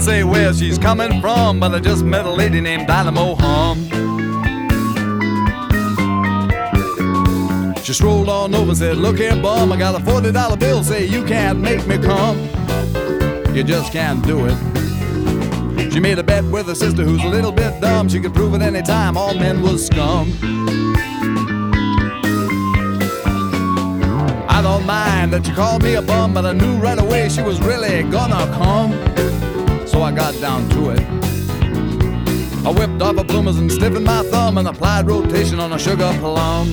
say where she's coming from, but I just met a lady named Dynamo Hum. She strolled on over and said, look here, bum, I got a $40 bill, say you can't make me come. You just can't do it. She made a bet with her sister who's a little bit dumb. She could prove at any time all men was scum. I don't mind that you called me a bum, but I knew right away she was really gonna come. So I got down to it. I whipped off her bloomers and stiffened my thumb and applied rotation on a sugar plum.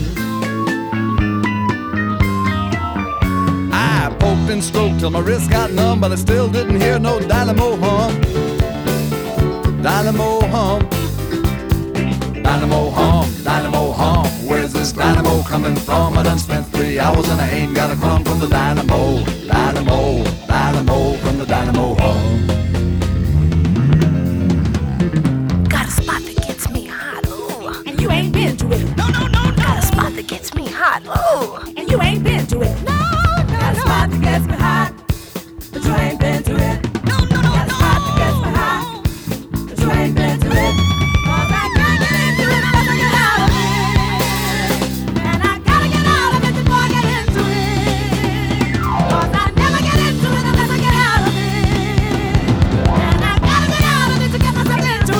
I poked and stroked till my wrist got numb, but I still didn't hear no Dynamo Hum. Dynamo Hum. Dynamo Hum. Dynamo Hum. Where's this dynamo coming from? I done spent 3 hours and I ain't got a crumb from the dynamo. Dynamo. Dynamo from the Dynamo Hum. Got a spot that gets me hot, ooh, and you ain't been to it. No, no, no, no. Got a spot that gets me hot, ooh, and you ain't been to it. No, no, no. Got a spot that gets me hot, but you ain't been to it. No, no, no, got a spot that gets me hot, but you ain't been to it. 'Cause I can't get into it unless I get out of it, and I gotta get out of it before I get into it. 'Cause I never get into it unless I get out of it, and I gotta get out of it to get myself into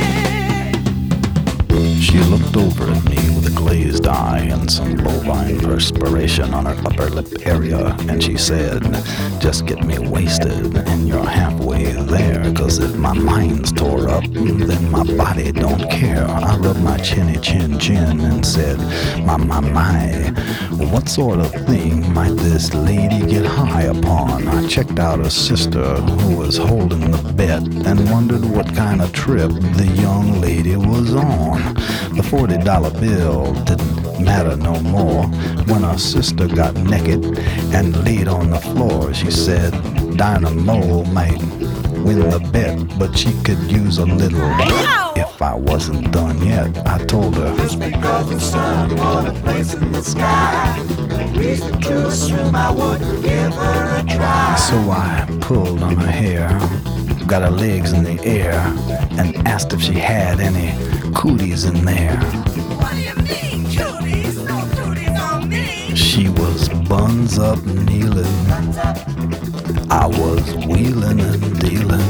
it. She looked over at me with a glazed eye and some bovine perspiration on her upper lip area, and she said, just get me wasted and you're halfway there, 'cause if my mind's tore up, then my body don't care. I rubbed my chinny chin and said, my, what sort of thing might this lady get high upon? I checked out her sister who was holding the bet and wondered what kind of trip the young lady was on. The $40 bill didn't matter no more when her sister got naked and laid on the floor. She said Dynamo might win the bet, but she could use a little. If I wasn't done yet, I told her, just because the sun want a place in the sky, reason to assume I would give her a try. So I pulled on her hair, got her legs in the air, and asked if she had any cooties in there. What do you mean, cooties? No cooties on me. She was buns up kneeling, I was wheeling and dealing.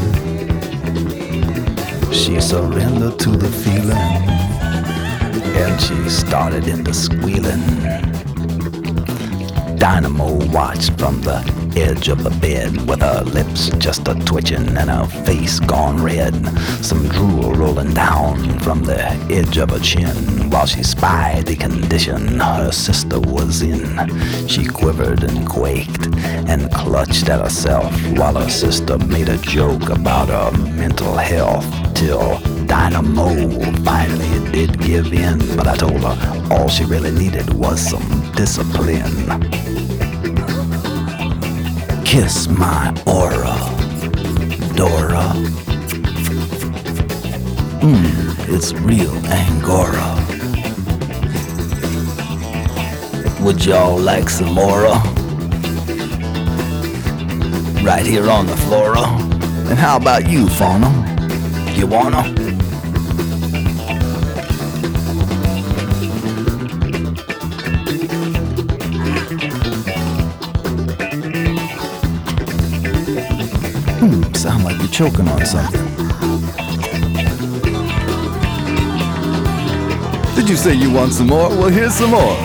She surrendered to the feeling, and she started into squealing. Dynamo watched from the edge of the bed with her lips just a twitching and her face gone red, some drool rolling down from the edge of her chin while she spied the condition her sister was in. She quivered and quaked and clutched at herself while her sister made a joke about her mental health till Dynamo finally did give in, but I told her all she really needed was some discipline. Kiss my aura, Dora. It's real Angora. Would y'all like some more? Right here on the flora. And how about you, fauna? You wanna? Sound like you're choking on something. Did you say you want some more? Well, here's some more.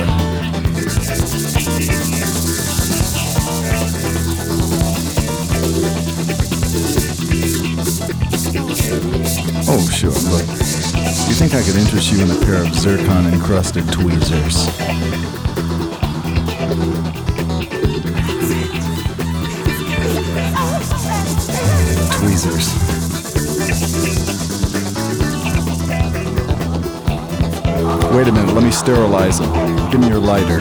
Oh, sure, look. You think I could interest you in a pair of zircon-encrusted tweezers? Tweezers. Wait a minute, let me sterilize them. Give me your lighter.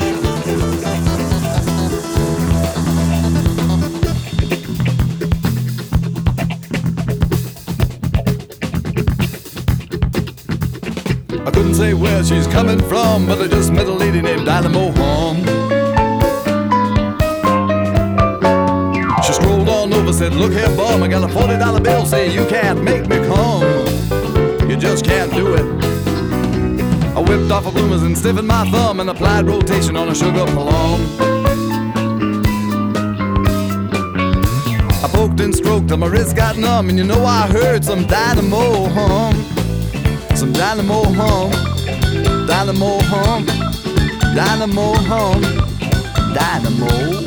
I couldn't say where she's coming from, but I just met a lady named Dynamo Hum. She strolled on over, said, look here, bum, I got a $40 bill, say you can't make me come. You just can't do it. I whipped off a bloomers and stiffened my thumb and applied rotation on a sugar plum. I poked and stroked till my wrist got numb, and you know I heard some dynamo hum. Some dynamo hum. Dynamo hum. Dynamo hum. Dynamo.